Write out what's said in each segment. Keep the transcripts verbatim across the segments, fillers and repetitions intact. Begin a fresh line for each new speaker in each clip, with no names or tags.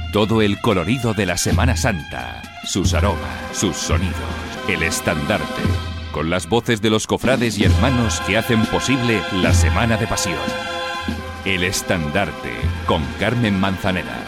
Todo el colorido de la Semana Santa, sus aromas, sus sonidos, el estandarte, con las voces de los cofrades y hermanos que hacen posible la Semana de Pasión. El estandarte, con Carmen Manzanera.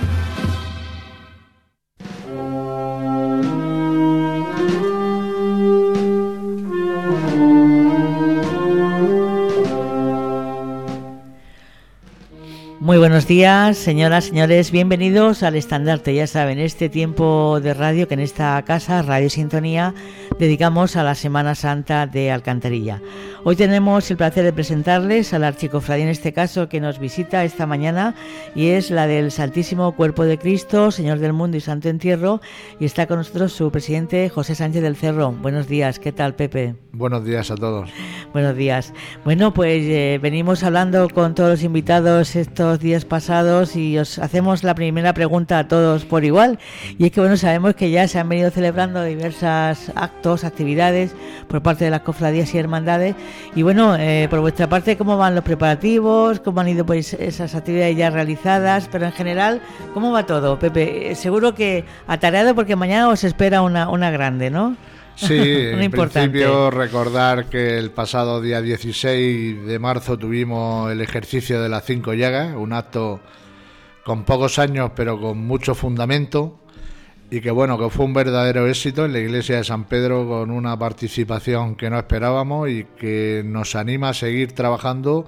Muy buenos días, señoras, señores, bienvenidos al Estandarte. Ya saben, este tiempo de radio que en esta casa, Radio Sintonía, dedicamos a la Semana Santa de Alcantarilla. Hoy tenemos el placer de presentarles a la archicofradía, en este caso, que nos visita esta mañana, y es la del Santísimo Cuerpo de Cristo, Señor del Mundo y Santo Entierro, y está con nosotros su presidente, José Sánchez del Cerro. Buenos días, ¿qué tal, Pepe?
Buenos días a todos.
Buenos días. Bueno, pues eh, venimos hablando con todos los invitados estos días pasados y os hacemos la primera pregunta a todos por igual, y es que bueno, sabemos que ya se han venido celebrando diversos actos, actividades por parte de las cofradías y hermandades, y bueno, eh, por vuestra parte, ¿cómo van los preparativos? ¿Cómo han ido pues esas actividades ya realizadas? Pero en general, ¿cómo va todo, Pepe? Eh, seguro que atareado, porque mañana os espera una, una grande, ¿no?
Sí, en principio recordar que el pasado día dieciséis de marzo tuvimos el ejercicio de las cinco llagas, un acto con pocos años pero con mucho fundamento, y que bueno, que fue un verdadero éxito en la iglesia de San Pedro, con una participación que no esperábamos y que nos anima a seguir trabajando,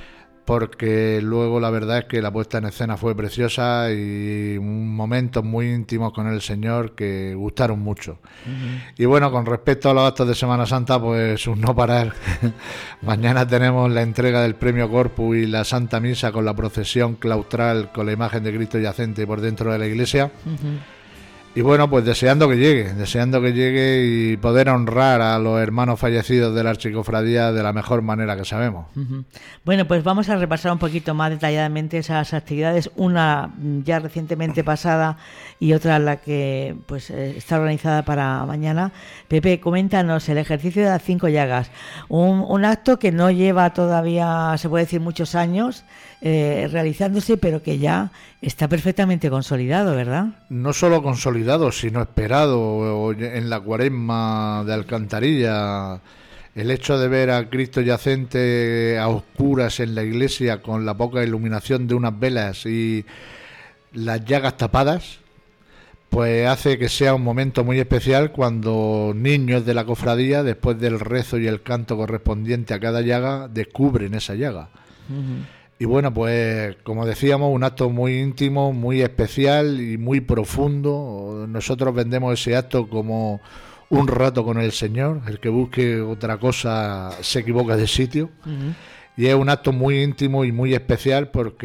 porque luego la verdad es que la puesta en escena fue preciosa y momentos muy íntimos con el Señor que gustaron mucho. Uh-huh. Y bueno, con respecto a los actos de Semana Santa, pues un no parar. Mañana tenemos la entrega del Premio Corpus y la Santa Misa con la procesión claustral con la imagen de Cristo yacente por dentro de la iglesia. Uh-huh. Y bueno, pues deseando que llegue, deseando que llegue y poder honrar a los hermanos fallecidos de la archicofradía de la mejor manera que sabemos.
Uh-huh. Bueno, pues vamos a repasar un poquito más detalladamente esas actividades, una ya recientemente pasada y otra la que pues está organizada para mañana. Pepe, coméntanos el ejercicio de las cinco llagas, un, un acto que no lleva todavía, se puede decir, muchos años eh, realizándose, pero que ya está perfectamente consolidado, ¿verdad?
No solo consolidado, sino esperado en la Cuaresma de Alcantarilla. El hecho de ver a Cristo yacente a oscuras en la iglesia con la poca iluminación de unas velas y las llagas tapadas, pues hace que sea un momento muy especial cuando niños de la cofradía, después del rezo y el canto correspondiente a cada llaga, descubren esa llaga. Uh-huh. Y bueno, pues como decíamos, un acto muy íntimo, muy especial y muy profundo. Nosotros vendemos ese acto como un rato con el Señor. El que busque otra cosa se equivoca de sitio. Uh-huh. Y es un acto muy íntimo y muy especial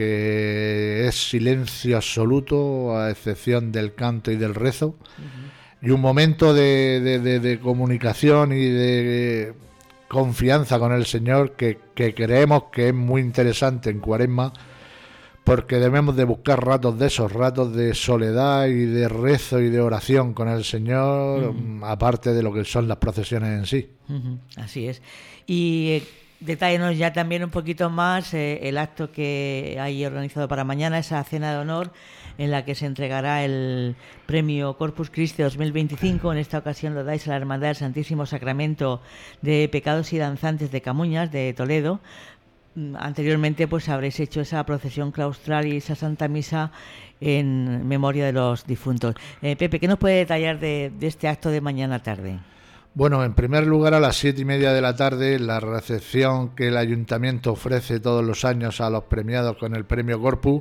porque es silencio absoluto, a excepción del canto y del rezo. Uh-huh. Y un momento de, de, de, de comunicación y de confianza con el Señor que, que creemos que es muy interesante en Cuaresma, porque debemos de buscar ratos de esos, ratos de soledad y de rezo y de oración con el Señor, uh-huh. aparte de lo que son las procesiones en sí.
Uh-huh. Así es. Y eh, detállenos ya también un poquito más eh, el acto que hay organizado para mañana, esa cena de honor en la que se entregará el Premio Corpus Christi dos mil veinticinco. En esta ocasión lo dais a la Hermandad del Santísimo Sacramento de Pecados y Danzantes de Camuñas, de Toledo. Anteriormente pues habréis hecho esa procesión claustral y esa Santa Misa en memoria de los difuntos. Eh, Pepe, ¿qué nos puede detallar de, de este acto de mañana tarde?
Bueno, en primer lugar, a las siete y media de la tarde, la recepción que el Ayuntamiento ofrece todos los años a los premiados con el Premio Corpus,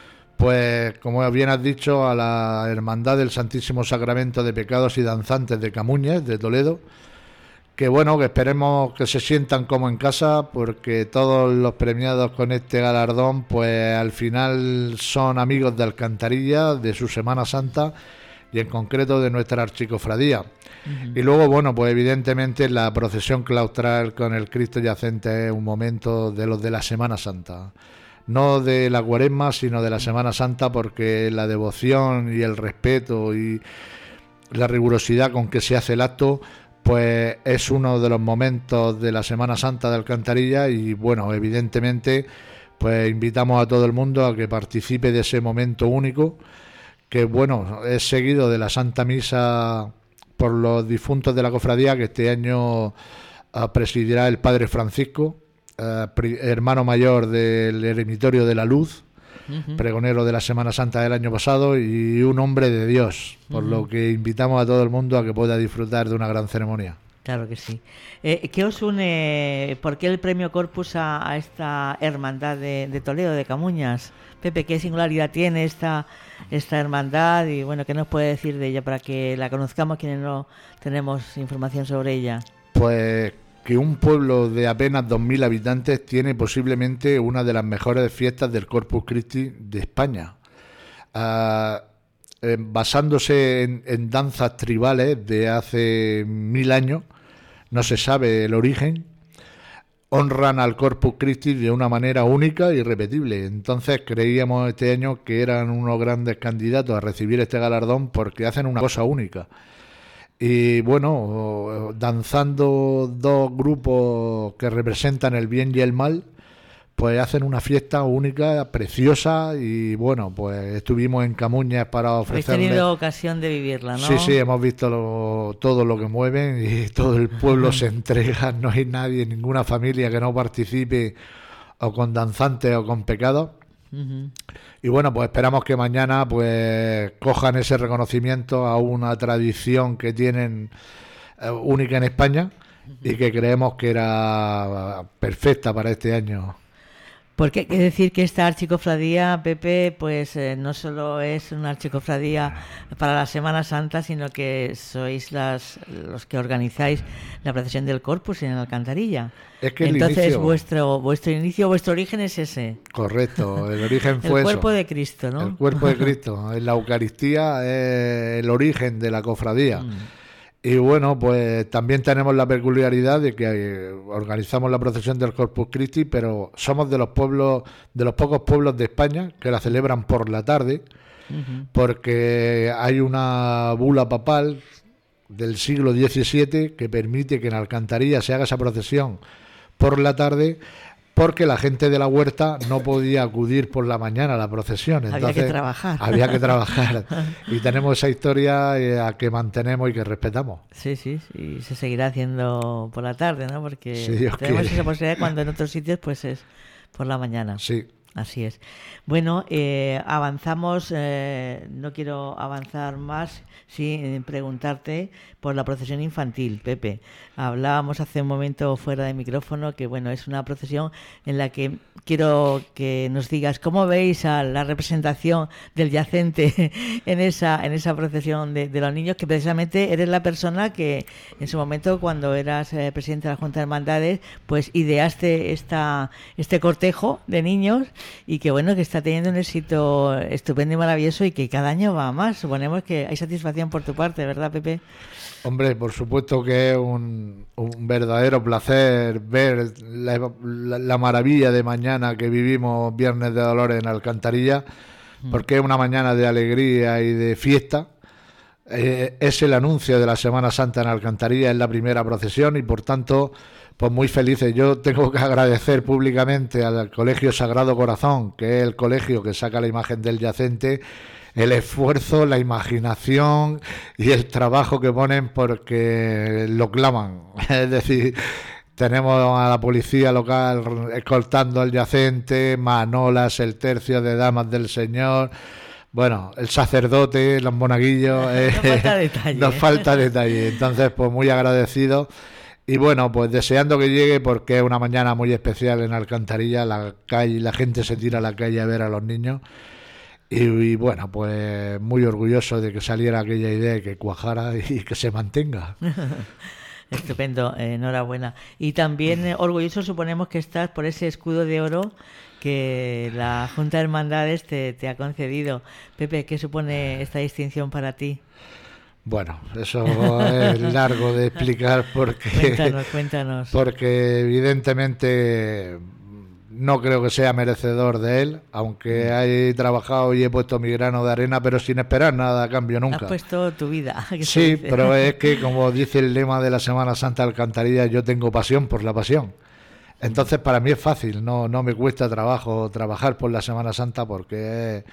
pues como bien has dicho, a la Hermandad del Santísimo Sacramento de Pecados y Danzantes de Camuñas, de Toledo, que bueno, que esperemos que se sientan como en casa, porque todos los premiados con este galardón, pues al final son amigos de Alcantarilla, de su Semana Santa y en concreto de nuestra archicofradía. Uh-huh. Y luego, bueno, pues evidentemente la procesión claustral con el Cristo yacente es un momento de los de la Semana Santa. No de la Cuaresma, sino de la Semana Santa, porque la devoción y el respeto y la rigurosidad con que se hace el acto, pues es uno de los momentos de la Semana Santa de Alcantarilla. Y bueno, evidentemente, pues invitamos a todo el mundo a que participe de ese momento único, que bueno, es seguido de la Santa Misa por los difuntos de la cofradía, que este año uh, presidirá el Padre Francisco, uh, pri- hermano mayor del Eremitorio de la Luz, uh-huh. pregonero de la Semana Santa del año pasado y un hombre de Dios, por uh-huh. lo que invitamos a todo el mundo a que pueda disfrutar de una gran ceremonia.
Claro que sí. Eh, ¿Qué os une, por qué el premio Corpus a, a esta hermandad de, de Toledo, de Camuñas? Pepe, ¿qué singularidad tiene esta, esta hermandad? Y bueno, ¿qué nos puede decir de ella para que la conozcamos quienes no tenemos información sobre ella?
Pues que un pueblo de apenas dos mil habitantes tiene posiblemente una de las mejores fiestas del Corpus Christi de España. Uh, eh, basándose en, en danzas tribales de hace mil años, no se sabe el origen, honran al Corpus Christi de una manera única y irrepetible. Entonces creíamos este año que eran unos grandes candidatos a recibir este galardón porque hacen una cosa única. Y bueno, danzando dos grupos que representan el bien y el mal, pues hacen una fiesta única, preciosa, y bueno, pues estuvimos en Camuñas para ofrecerles...
Habéis tenido ocasión de vivirla, ¿no?
Sí, sí, hemos visto lo, todo lo que mueven y todo el pueblo se entrega, no hay nadie, ninguna familia que no participe o con danzantes o con pecados. Uh-huh. Y bueno, pues esperamos que mañana pues cojan ese reconocimiento a una tradición que tienen eh, única en España uh-huh. y que creemos que era perfecta para este año.
Porque hay que decir que esta archicofradía, Pepe, pues eh, no solo es una archicofradía para la Semana Santa, sino que sois las los que organizáis la procesión del Corpus en Alcantarilla.
Es que el
Entonces
inicio...
vuestro vuestro inicio, vuestro origen es ese.
Correcto, el origen fue
el cuerpo
eso.
de Cristo, ¿no?
El cuerpo de Cristo. En la Eucaristía es el origen de la cofradía. Mm. Y bueno, pues también tenemos la peculiaridad de que eh, organizamos la procesión del Corpus Christi, pero somos de los pueblos, de los pocos pueblos de España que la celebran por la tarde, uh-huh. porque hay una bula papal del siglo diecisiete que permite que en Alcantarilla se haga esa procesión por la tarde, porque la gente de la huerta no podía acudir por la mañana a la procesión. Entonces,
había que trabajar.
Había que trabajar. Y tenemos esa historia eh, a que mantenemos y que respetamos.
Sí, sí, sí. Y se seguirá haciendo por la tarde, ¿no? Porque
sí, Dios
tenemos
quiere.
esa posibilidad cuando en otros sitios pues es por la mañana.
Sí.
Así es. Bueno, eh, avanzamos, eh, no quiero avanzar más sin preguntarte por la procesión infantil, Pepe. Hablábamos hace un momento fuera de micrófono que bueno, es una procesión en la que quiero que nos digas cómo veis a la representación del yacente en esa en esa procesión de, de los niños, que precisamente eres la persona que en su momento, cuando eras eh, presidente de la Junta de Hermandades, pues ideaste esta este cortejo de niños y que bueno, que está teniendo un éxito estupendo y maravilloso y que cada año va más. Suponemos que hay satisfacción por tu parte, ¿verdad, Pepe?
Hombre, por supuesto que es un, un verdadero placer ver la, la, la maravilla de mañana que vivimos Viernes de Dolores en Alcantarilla, porque es una mañana de alegría y de fiesta. Eh, es el anuncio de la Semana Santa en Alcantarilla, es la primera procesión y por tanto, pues muy felices. Yo tengo que agradecer públicamente al Colegio Sagrado Corazón, que es el colegio que saca la imagen del yacente, el esfuerzo, la imaginación y el trabajo que ponen porque lo claman. Es decir, tenemos a la policía local escoltando al yacente, manolas, el tercio de damas del Señor, bueno, el sacerdote, los monaguillos.
Nos eh, falta detalle.
Nos falta detalle. Entonces, pues muy agradecido. Y bueno, pues deseando que llegue porque es una mañana muy especial en Alcantarilla, la calle, la gente se tira a la calle a ver a los niños. Y, y bueno, pues muy orgulloso de que saliera aquella idea y que cuajara y que se mantenga.
Estupendo, eh, enhorabuena. Y también eh, orgulloso suponemos que estás por ese escudo de oro que la Junta de Hermandades te, te ha concedido. Pepe, ¿qué supone esta distinción para ti?
Bueno, eso es largo de explicar porque,
cuéntanos, cuéntanos.
porque evidentemente no creo que sea merecedor de él, aunque he trabajado y he puesto mi grano de arena, pero sin esperar nada a cambio nunca.
Has puesto tu vida.
Sí, pero es que como dice el lema de la Semana Santa de Alcantarilla, yo tengo pasión por la pasión. Entonces para mí es fácil, no, no me cuesta trabajo trabajar por la Semana Santa porque es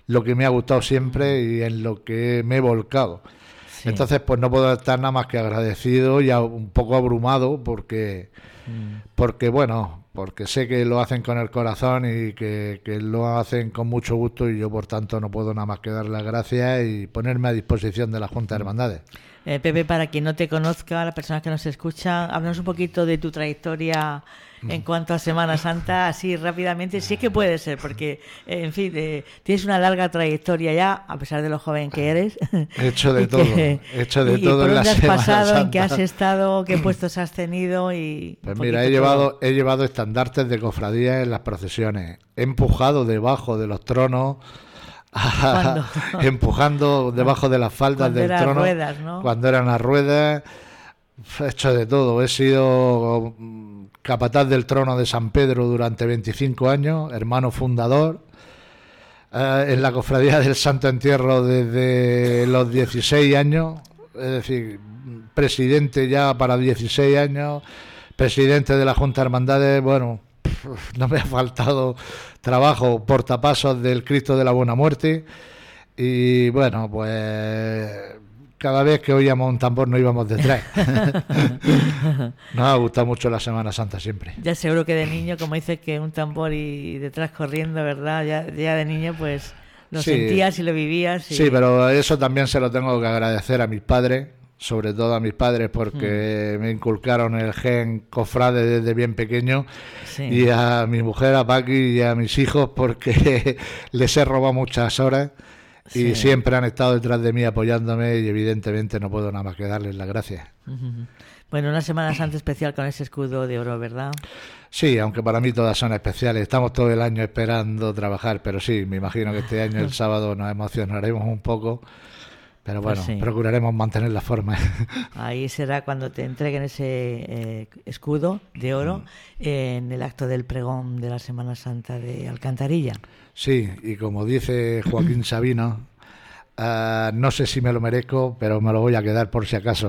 lo que me ha gustado siempre y en lo que me he volcado. Sí. Entonces, pues no puedo estar nada más que agradecido y a, un poco abrumado porque, mm. porque bueno, porque sé que lo hacen con el corazón y que, que lo hacen con mucho gusto y yo, por tanto, no puedo nada más que dar las gracias y ponerme a disposición de la Junta de Hermandades.
Eh, Pepe, para quien no te conozca, las personas que nos escuchan, háblanos un poquito de tu trayectoria en cuanto a Semana Santa, así rápidamente, sí que puede ser, porque, en fin, eh, tienes una larga trayectoria ya, a pesar de lo joven que eres.
He hecho de todo, he hecho de
y,
todo
y por
en la
dónde has
Semana
pasado,
Santa.
en qué has estado, qué puestos has tenido y...
Pues mira, he llevado, he llevado estandartes de cofradías en las procesiones, he empujado debajo de los tronos, empujando debajo de las faldas
cuando
del
eran
trono
ruedas, ¿no?
Cuando eran las ruedas. He hecho de todo. He sido capataz del trono de San Pedro durante veinticinco años, hermano fundador, eh, en la cofradía del Santo Entierro desde los dieciséis años, es decir, presidente ya para dieciséis años, presidente de la Junta de Hermandades. Bueno, no me ha faltado trabajo, portapasos del Cristo de la Buena Muerte y bueno, pues cada vez que oíamos un tambor nos íbamos detrás. Nos ha gustado mucho la Semana Santa siempre.
Ya seguro que de niño, como dices, que un tambor y detrás corriendo, ¿verdad? Ya, ya de niño pues lo sí. sentías y lo vivías. Y...
Sí, pero eso también se lo tengo que agradecer a mis padres, sobre todo a mis padres, porque mm. me inculcaron el gen cofrade desde bien pequeño, sí. y a mi mujer, a Paqui y a mis hijos, porque les he robado muchas horas y sí. siempre han estado detrás de mí apoyándome y evidentemente no puedo nada más que darles las gracias.
Uh-huh. Bueno, una Semana Santa especial con ese escudo de oro, ¿verdad?
Sí, aunque para mí todas son especiales. Estamos todo el año esperando trabajar, pero sí, me imagino que este año, el sábado, nos emocionaremos un poco. Pero bueno, pues sí. procuraremos mantener la forma.
Ahí será cuando te entreguen ese eh, escudo de oro mm. eh, en el acto del pregón de la Semana Santa de Alcantarilla.
Sí, y como dice Joaquín Sabino, uh, no sé si me lo merezco, pero me lo voy a quedar por si acaso.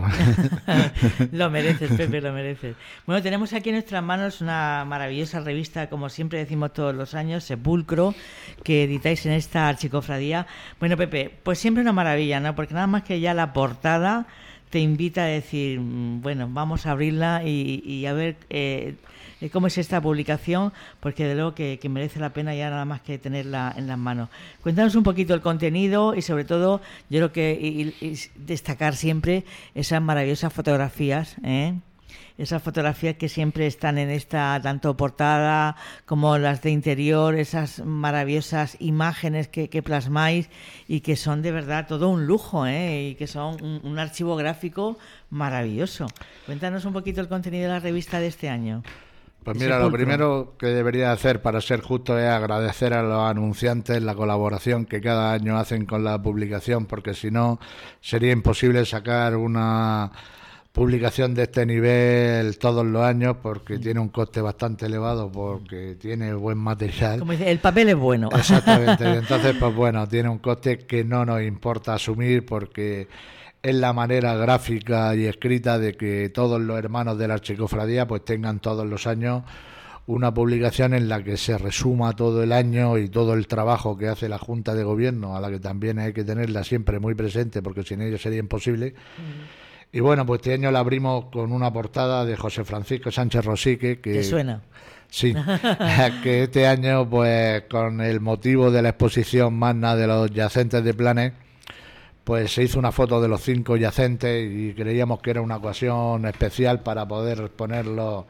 Lo mereces, Pepe, lo mereces. Bueno, tenemos aquí en nuestras manos una maravillosa revista, como siempre decimos todos los años, Sepulcro, que editáis en esta archicofradía. Bueno, Pepe, pues siempre una maravilla, ¿no? Porque nada más que ya la portada te invita a decir, bueno, vamos a abrirla y, y a ver eh, cómo es esta publicación, porque de luego que, que merece la pena ya nada más que tenerla en las manos. Cuéntanos un poquito el contenido y sobre todo, yo creo que y, y destacar siempre esas maravillosas fotografías, ¿eh? Esas fotografías que siempre están en esta, tanto portada como las de interior, esas maravillosas imágenes que, que plasmáis y que son de verdad todo un lujo, ¿eh? Y que son un, un archivo gráfico maravilloso. Cuéntanos un poquito el contenido de la revista de este año.
Pues mira, Sepulcro. Lo primero que debería hacer, para ser justo, es agradecer a los anunciantes la colaboración que cada año hacen con la publicación, porque si no sería imposible sacar una publicación de este nivel todos los años, porque tiene un coste bastante elevado, porque tiene buen material.
Como dice, el papel es bueno.
Exactamente. Entonces, pues bueno, tiene un coste que no nos importa asumir, porque es la manera gráfica y escrita de que todos los hermanos de la archicofradía pues tengan todos los años una publicación en la que se resuma todo el año y todo el trabajo que hace la Junta de Gobierno, a la que también hay que tenerla siempre muy presente, porque sin ello sería imposible. Mm. Y bueno, pues este año la abrimos con una portada de José Francisco Sánchez Rosique. Que,
¿Te suena?
Sí, que este año, pues con el motivo de la exposición magna de los yacentes de Planes, pues se hizo una foto de los cinco yacentes y creíamos que era una ocasión especial para poder ponerlo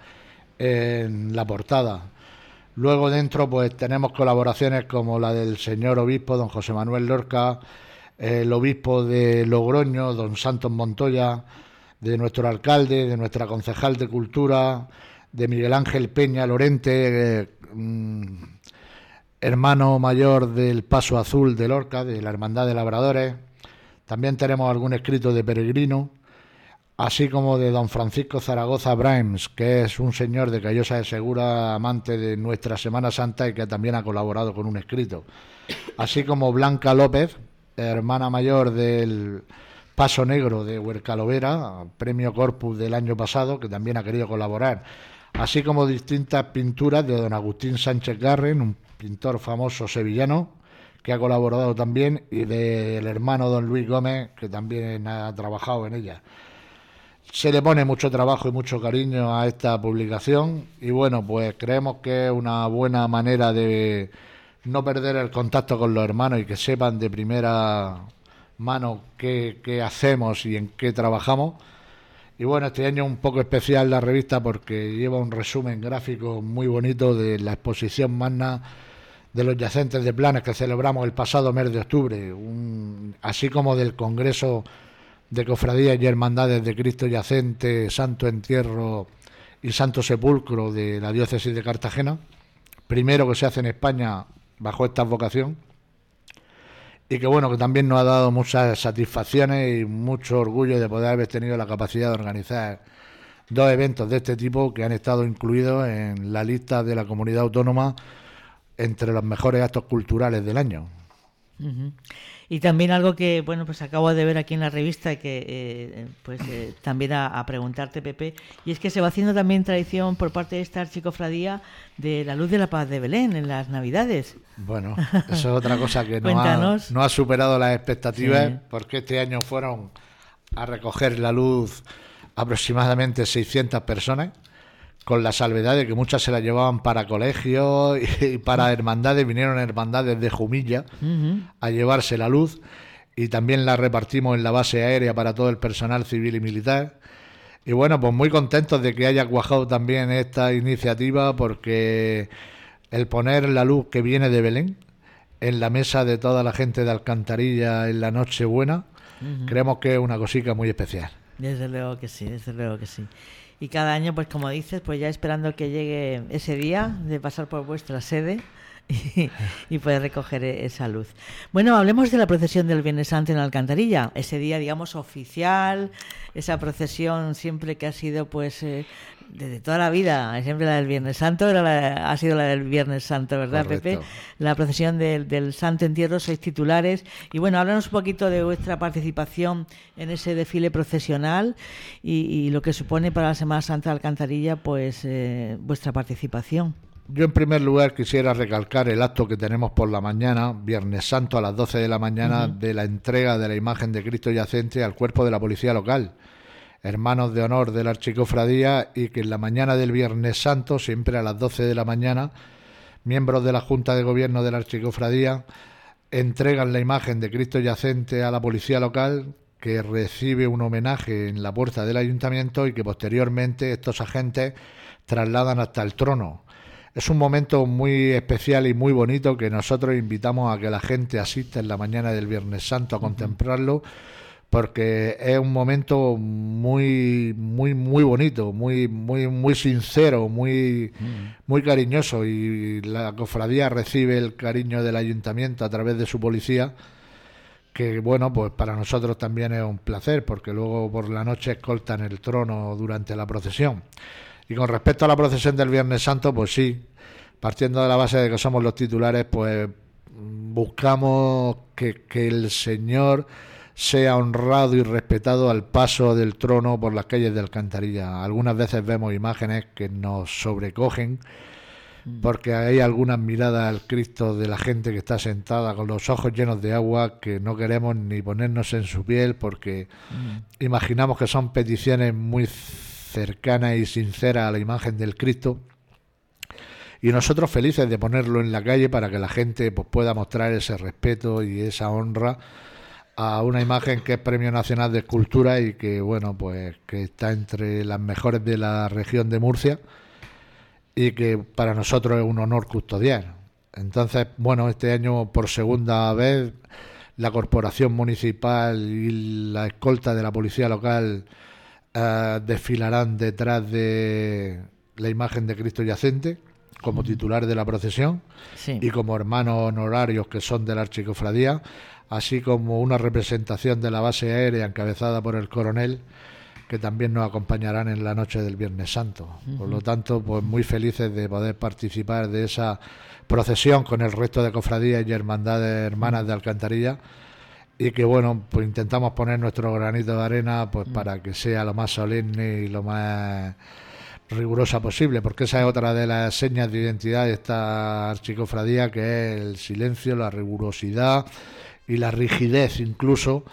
en la portada. Luego dentro pues tenemos colaboraciones como la del señor obispo, don José Manuel Lorca, el obispo de Logroño, don Santos Montoya, de nuestro alcalde, de nuestra concejal de Cultura, de Miguel Ángel Peña Lorente, eh, mm, hermano mayor del Paso Azul de Lorca, de la Hermandad de Labradores. También tenemos algún escrito de Peregrino, así como de don Francisco Zaragoza Brains, que es un señor de Callosa de Segura, amante de nuestra Semana Santa y que también ha colaborado con un escrito. Así como Blanca López, hermana mayor del Paso Negro de Huercalovera, premio Corpus del año pasado, que también ha querido colaborar. Así como distintas pinturas de don Agustín Sánchez Garren, un pintor famoso sevillano, que ha colaborado también, y del hermano don Luis Gómez, que también ha trabajado en ella. Se le pone mucho trabajo y mucho cariño a esta publicación y bueno, pues creemos que es una buena manera de no perder el contacto con los hermanos y que sepan de primera mano qué, qué hacemos y en qué trabajamos. Y bueno, este año es un poco especial la revista porque lleva un resumen gráfico muy bonito de la exposición magna de los yacentes de Planes que celebramos el pasado mes de octubre, un, así como del Congreso de Cofradías y Hermandades de Cristo Yacente, Santo Entierro y Santo Sepulcro de la Diócesis de Cartagena, primero que se hace en España bajo esta vocación, y que bueno, que también nos ha dado muchas satisfacciones y mucho orgullo de poder haber tenido la capacidad de organizar dos eventos de este tipo que han estado incluidos en la lista de la comunidad autónoma entre los mejores actos culturales del año.
Uh-huh. Y también algo que, bueno, pues acabo de ver aquí en la revista, que eh, pues eh, también a, a preguntarte, Pepe, y es que se va haciendo también tradición por parte de esta archicofradía de la Luz de la Paz de Belén en las Navidades.
Bueno, eso es otra cosa que no ha, no ha superado las expectativas, sí. Porque este año fueron a recoger la luz aproximadamente seiscientas personas, con la salvedad de que muchas se la llevaban para colegios y para hermandades, vinieron hermandades de Jumilla uh-huh. a llevarse la luz, y también la repartimos en la base aérea para todo el personal civil y militar. Y bueno, pues muy contentos de que haya cuajado también esta iniciativa, porque el poner la luz que viene de Belén en la mesa de toda la gente de Alcantarilla en la Nochebuena, uh-huh. creemos que es una cosica muy especial.
Desde luego que sí, desde luego que sí. Y cada año, pues como dices, pues ya esperando que llegue ese día de pasar por vuestra sede y, y poder recoger esa luz. Bueno, hablemos de la procesión del Viernes Santo en Alcantarilla. Ese día, digamos, oficial, esa procesión siempre que ha sido, pues, eh, desde toda la vida, siempre la del Viernes Santo, era la, ha sido la del Viernes Santo, ¿verdad, Correcto. Pepe? La procesión del, del Santo Entierro, seis titulares. Y bueno, háblanos un poquito de vuestra participación en ese desfile procesional y, y lo que supone para la Semana Santa de Alcantarilla, pues, eh, vuestra participación.
Yo en primer lugar quisiera recalcar el acto que tenemos por la mañana, Viernes Santo a las doce de la mañana, uh-huh. de la entrega de la imagen de Cristo Yacente al cuerpo de la policía local, hermanos de honor de la archicofradía, y que en la mañana del Viernes Santo, siempre a las doce de la mañana, miembros de la Junta de Gobierno de la archicofradía entregan la imagen de Cristo Yacente a la policía local, que recibe un homenaje en la puerta del ayuntamiento y que posteriormente estos agentes trasladan hasta el trono. Es un momento muy especial y muy bonito que nosotros invitamos a que la gente asista en la mañana del Viernes Santo a contemplarlo, porque es un momento muy muy muy bonito, muy muy muy sincero, muy muy cariñoso, y la cofradía recibe el cariño del ayuntamiento a través de su policía, que bueno, pues para nosotros también es un placer, porque luego por la noche escoltan el trono durante la procesión. Y con respecto a la procesión del Viernes Santo, pues sí, partiendo de la base de que somos los titulares, pues buscamos que, que el Señor sea honrado y respetado al paso del trono por las calles de Alcantarilla. Algunas veces vemos imágenes que nos sobrecogen, porque hay algunas miradas al Cristo de la gente que está sentada con los ojos llenos de agua que no queremos ni ponernos en su piel, porque mm. imaginamos que son peticiones muy cercanas y sinceras a la imagen del Cristo, y nosotros felices de ponerlo en la calle para que la gente pues pueda mostrar ese respeto y esa honra a una imagen que es Premio Nacional de Escultura y que bueno, pues que está entre las mejores de la región de Murcia, y que para nosotros es un honor custodiar. Entonces, bueno, este año por segunda vez la Corporación Municipal y la escolta de la Policía Local uh, desfilarán detrás de la imagen de Cristo Yacente como titular de la procesión, sí. y como hermanos honorarios que son de la archicofradía, así como una representación de la base aérea encabezada por el coronel, que también nos acompañarán en la noche del Viernes Santo. Uh-huh. Por lo tanto, pues muy felices de poder participar de esa procesión con el resto de cofradías y hermandades hermanas de Alcantarilla, y que bueno, pues intentamos poner nuestro granito de arena pues uh-huh. para que sea lo más solemne y lo más rigurosa posible, porque esa es otra de las señas de identidad de esta archicofradía, que es el silencio, la rigurosidad y la rigidez, incluso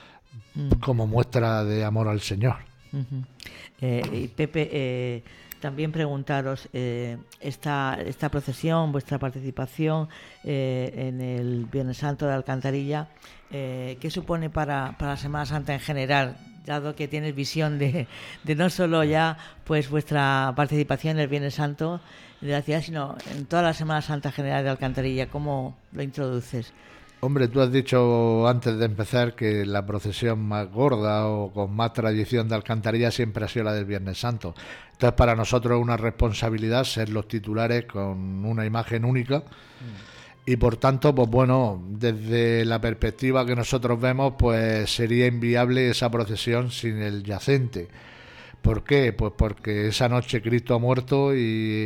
mm. como muestra de amor al Señor.
Uh-huh. eh, y Pepe, eh, también preguntaros, eh, esta, esta procesión, vuestra participación eh, en el Viernes Santo de Alcantarilla, eh, ¿qué supone para, para la Semana Santa en general? Dado que tienes visión de, de no solo ya pues vuestra participación en el Viernes Santo de la ciudad, sino en toda la Semana Santa general de Alcantarilla, ¿cómo lo introduces?
Hombre, tú has dicho antes de empezar que la procesión más gorda o con más tradición de Alcantarilla siempre ha sido la del Viernes Santo. Entonces, para nosotros es una responsabilidad ser los titulares con una imagen única. Mm. Y por tanto, pues bueno, desde la perspectiva que nosotros vemos, pues sería inviable esa procesión sin el yacente. ¿Por qué? Pues porque esa noche Cristo ha muerto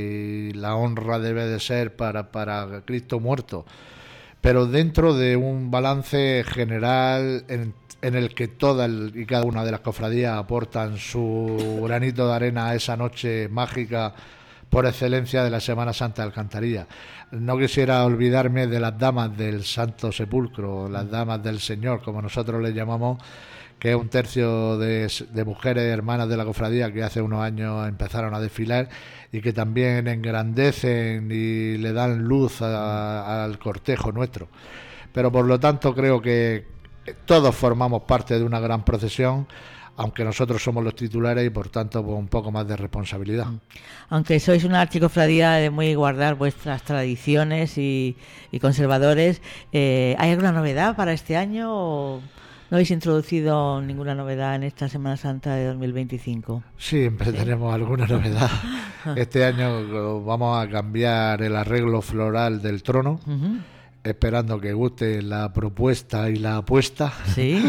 y la honra debe de ser para, para Cristo muerto. Pero dentro de un balance general en, en el que todas y cada una de las cofradías aportan su granito de arena a esa noche mágica por excelencia de la Semana Santa de Alcantarilla. No quisiera olvidarme de las damas del Santo Sepulcro, las damas del Señor, como nosotros les llamamos, que es un tercio de, de mujeres hermanas de la cofradía que hace unos años empezaron a desfilar y que también engrandecen y le dan luz a, al cortejo nuestro. Pero por lo tanto creo que todos formamos parte de una gran procesión, aunque nosotros somos los titulares y por tanto pues, un poco más de responsabilidad.
Aunque sois una archicofradía de muy guardar vuestras tradiciones y, y conservadores, eh, ¿hay alguna novedad para este año o no habéis introducido ninguna novedad en esta Semana Santa de dos mil veinticinco?
Siempre ¿Sí? tenemos alguna novedad. Este año vamos a cambiar el arreglo floral del trono. Uh-huh. Esperando que guste la propuesta y la apuesta. Sí.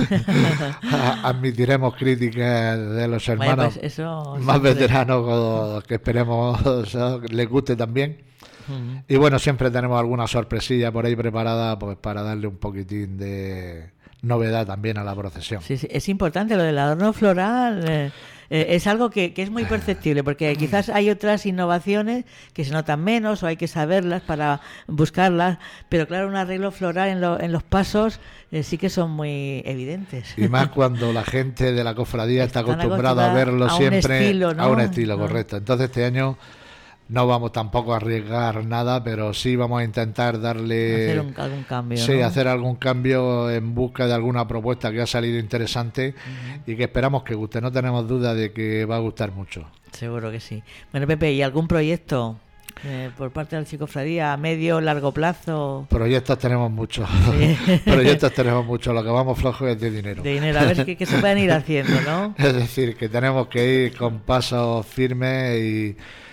Admitiremos críticas de los hermanos Vaya, pues eso, más veteranos que esperemos les guste también. Uh-huh. Y bueno, siempre tenemos alguna sorpresilla por ahí preparada pues para darle un poquitín de novedad también a la procesión.
Sí, sí. Es importante lo del adorno floral. Eh... Eh, es algo que, que es muy perceptible, porque quizás hay otras innovaciones que se notan menos o hay que saberlas para buscarlas, pero claro, un arreglo floral en, lo, en los pasos eh, sí que son muy evidentes.
Y más cuando la gente de la cofradía está acostumbrada a verlo a siempre un estilo, ¿no? a un estilo, ¿no? Correcto. Entonces este año no vamos tampoco a arriesgar nada, pero sí vamos a intentar darle...
Hacer un, algún cambio,
Sí,
¿no?
hacer algún cambio en busca de alguna propuesta que ha salido interesante uh-huh. y que esperamos que guste. No tenemos duda de que va a gustar mucho.
Seguro que sí. Bueno, Pepe, ¿y algún proyecto eh, por parte de la archicofradía a medio o largo plazo?
Proyectos tenemos muchos. Sí. Proyectos tenemos muchos. Lo que vamos flojos es de dinero.
De dinero, a ver qué, qué se pueden ir haciendo, ¿no?
Es decir, que tenemos que ir con pasos firmes y...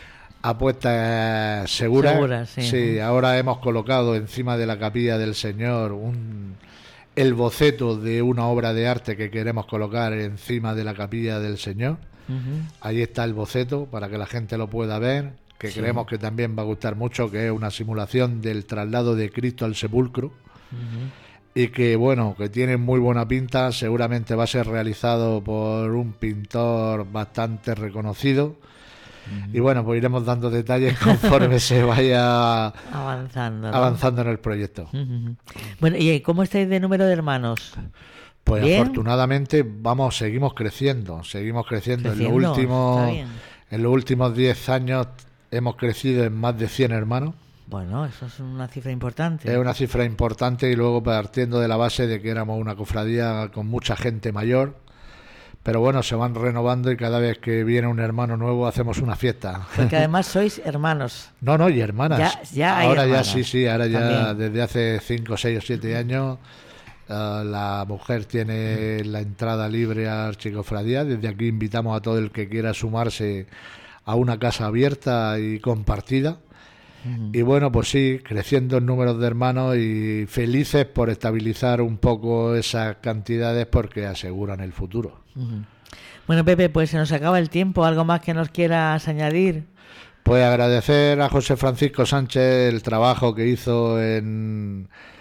apuestas seguras.
Segura, sí.
Sí, ahora hemos colocado encima de la capilla del Señor un, el boceto de una obra de arte que queremos colocar encima de la capilla del Señor. Uh-huh. Ahí está el boceto para que la gente lo pueda ver, que sí. creemos que también va a gustar mucho, que es una simulación del traslado de Cristo al sepulcro. Uh-huh. Y que bueno, que tiene muy buena pinta, seguramente va a ser realizado por un pintor bastante reconocido. Y bueno, pues iremos dando detalles conforme se vaya
avanzando, ¿no?
avanzando en el proyecto.
Uh-huh. Bueno, ¿y cómo estáis de número de hermanos?
Pues
¿Bien?
Afortunadamente vamos, seguimos creciendo, seguimos creciendo. creciendo en los últimos en los últimos diez años hemos crecido en más de cien hermanos.
Bueno, eso es una cifra importante.
Es una cifra importante y luego partiendo de la base de que éramos una cofradía con mucha gente mayor. Pero bueno, se van renovando y cada vez que viene un hermano nuevo hacemos una fiesta.
Porque además sois hermanos.
No, no, y hermanas.
Ya, ya hay
ahora
hermanas.
ya sí, sí, ahora ya
También.
Desde hace cinco, seis o siete años uh, la mujer tiene la entrada libre a Archicofradía. Desde aquí invitamos a todo el que quiera sumarse a una casa abierta y compartida. Uh-huh. Y bueno, pues sí, creciendo en números de hermanos y felices por estabilizar un poco esas cantidades porque aseguran el futuro.
Uh-huh. Bueno, Pepe, pues se nos acaba el tiempo. ¿Algo más que nos quieras añadir?
Pues agradecer a José Francisco Sánchez el trabajo que hizo en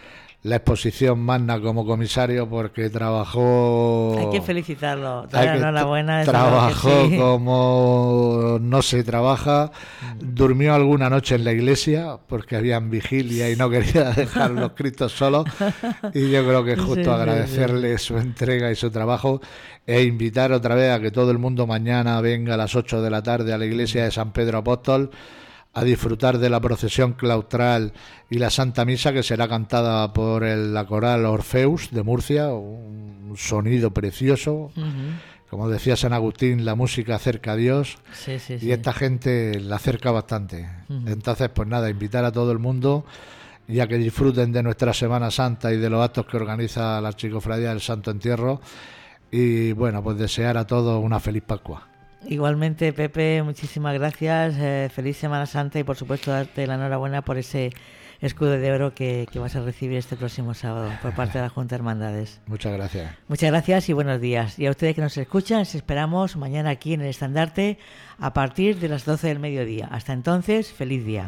la exposición magna como comisario, porque trabajó...
Hay que felicitarlo.
Hay que
enhorabuena.
Trabajó
sí.
como no se trabaja. Durmió alguna noche en la iglesia porque habían vigilia y no quería dejar los cristos solos. Y yo creo que es justo
sí,
agradecerle
sí, sí.
su entrega y su trabajo e invitar otra vez a que todo el mundo mañana venga a las ocho de la tarde a la iglesia de San Pedro Apóstol a disfrutar de la procesión claustral y la Santa Misa, que será cantada por el, la coral Orfeus de Murcia, un sonido precioso. Uh-huh. Como decía San Agustín, la música acerca a Dios,
sí, sí,
y
sí.
esta gente la acerca bastante. Uh-huh. Entonces, pues nada, invitar a todo el mundo y a que disfruten de nuestra Semana Santa y de los actos que organiza la Archicofradía del Santo Entierro. Y bueno, pues desear a todos una feliz Pascua.
Igualmente, Pepe, muchísimas gracias, eh, feliz Semana Santa y por supuesto darte la enhorabuena por ese escudo de oro que, que vas a recibir este próximo sábado por parte de la Junta de Hermandades.
Muchas gracias.
Muchas gracias y buenos días. Y a ustedes que nos escuchan, les esperamos mañana aquí en el Estandarte a partir de las doce del mediodía. Hasta entonces, feliz día.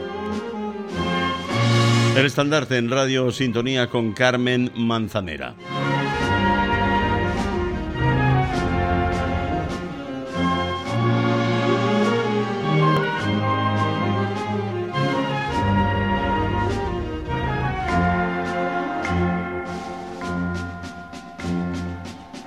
El Estandarte en Radio Sintonía con Carmen Manzanera.